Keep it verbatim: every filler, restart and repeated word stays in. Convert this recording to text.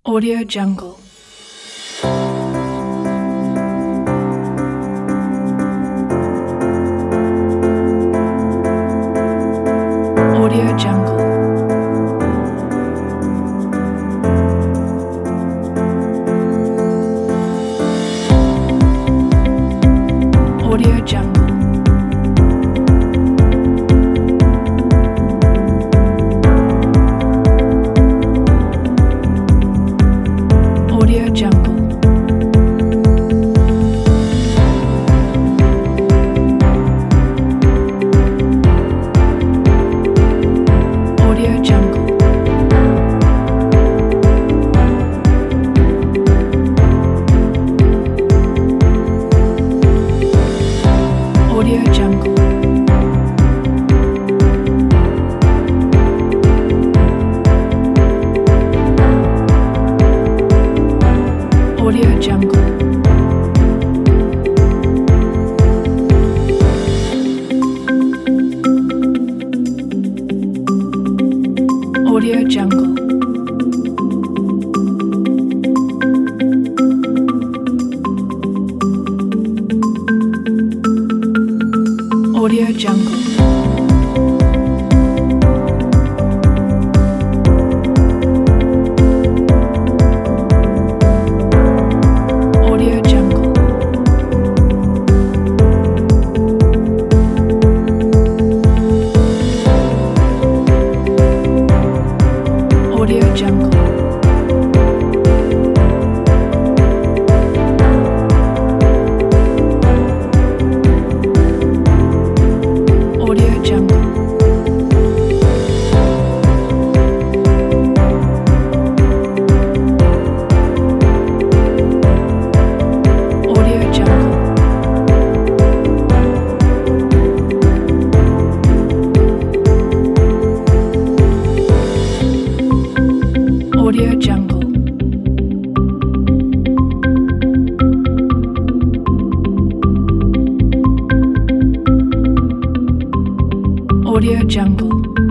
Audio Jungle. Audio Jungle. Audio Jungle. Audio Jungle. Audio Jungle. Audio Jungle. Audio Jungle. Audio Jungle. Audio Jungle. Audio Jungle. Audio Jungle. Audio Jungle. Audio Jungle. Audio Jungle. Audio Jungle.